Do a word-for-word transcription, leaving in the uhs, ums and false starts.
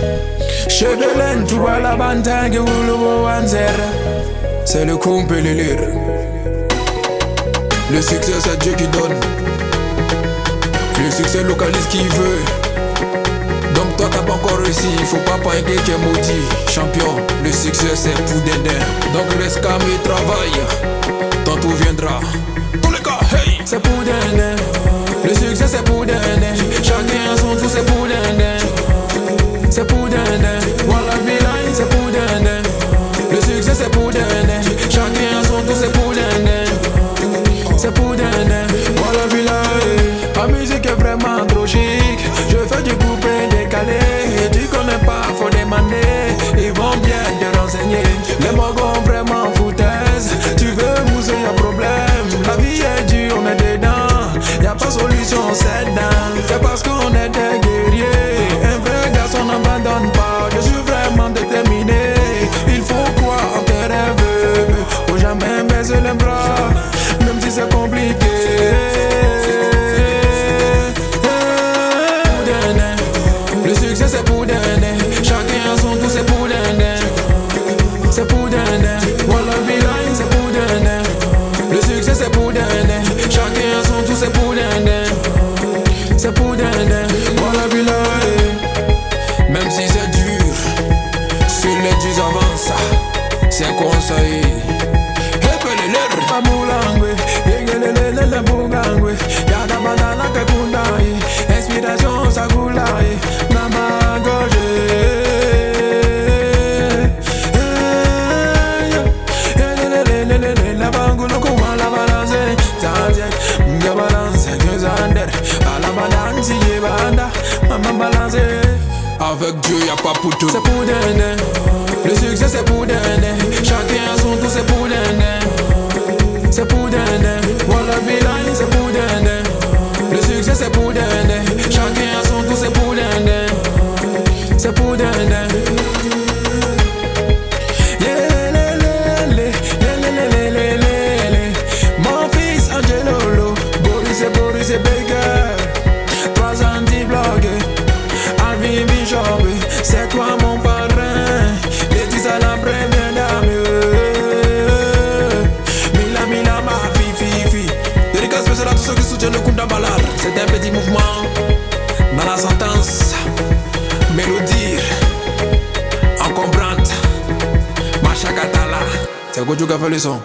Chevelen, tu vois la bantangue ou le wanzera. C'est le kumpe et le lire. Le succès c'est Dieu qui donne. Le succès localise qui veut. Donc toi t'as pas encore réussi, il faut pas penser que tu es maudit. Champion, le succès c'est pour d'aider. Donc reste calme et travaille. Tantôt viendra. Tous les gars, hey! C'est pour d'aider. Le succès c'est pour d'aider. Chacun a son tour, c'est pour d'aider. C'est pour d'aider. Voilà bilan, c'est pour d'aider. Le succès c'est pour d'aider. Chacun a son tour, c'est pour d'aider. C'est pour d'aider. Voilà bilan. La musique est vraiment trop chic. Je fais du coupé décalé. Tu connais pas, faut demander. Ils vont bien te renseigner. Les mogons vraiment foutaises. Tu veux mousser, y'a problème. La vie est dure, on est dedans. Y'a pas solution, c'est dingue. C'est parce qu'on est des guerriers. Un vrai garçon n'abandonne pas. Je suis vraiment déterminé. Il faut croire en tes rêves. Faut jamais baisser les bras, même si c'est compliqué. C'est pour d'aider. Chacun a son tour, c'est pour d'aider. C'est pour d'aider. Voilà bilan, c'est pour d'aider. Le succès c'est pour d'aider. Chacun a son tour, c'est pour d'aider. C'est pour d'aider. Voilà bilan. Même si c'est dur, sur les dix avance. C'est un conseil. Inspiration, ça goulaye. Avec Dieu y'a pas pour tout. C'est pour d'aider. Le succès c'est pour d'aider. Chacun a son tour, c'est pour d'aider. C'est pour d'aider. Voilà bilan, c'est pour d'aider. Le succès c'est pour d'aider. Chacun a son tour, c'est pour d'aider. C'est pour d'aider. Mon fils Angelo, Boris et Boris et Baker. Trois anti-blogués. Alvin Bishop, c'est toi mon parrain. Laetitia la première dame. Mila Mila ma fifi fi. Dédicace spéciale à tous ceux qui soutiennent le Kunda Ballad. C'est un petit mouvement dans la sentence. Mélodie encombrante. Macha Katala. C'est Gojo qui a fait le son.